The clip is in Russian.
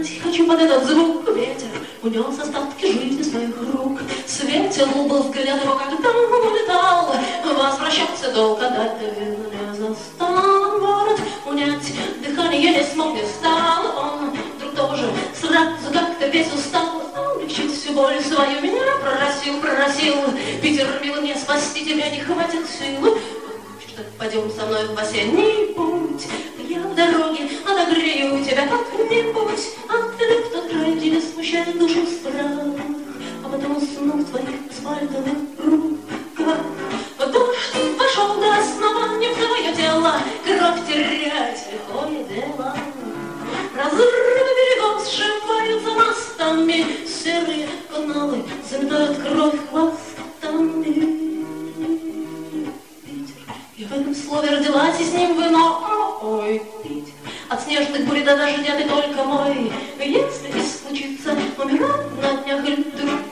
дышать хочу под этот звук. Ветер унес остатки жизни своих рук. Светил был взгляд его, когда он улетал. Возвращаться долго дать, наверное, не застал. Город унять дыхание не смог, не стал. Он вдруг тоже сразу как-то весь устал. Облегчить всю боль свою меня просил. Питер, милый, мне спасти тебя не хватит сил. Пойдем со мной в осенний путь. Я в дороге отогрею тебя как-нибудь. Отведу в тот край, где не смущает душу страх. А потом усну в твоих асфальтовых руках. Дождь пошел до основания в твое тело. Кровь терять лихое дело. Разрывы берегов сшиваются мостами. Серые каналы заметают кровь хвостами. И в этом слове родилась и с ним вино. Ой, Питер, от снежных бурь до дождя ты только мой. Если и случится умирать на днях или вдруг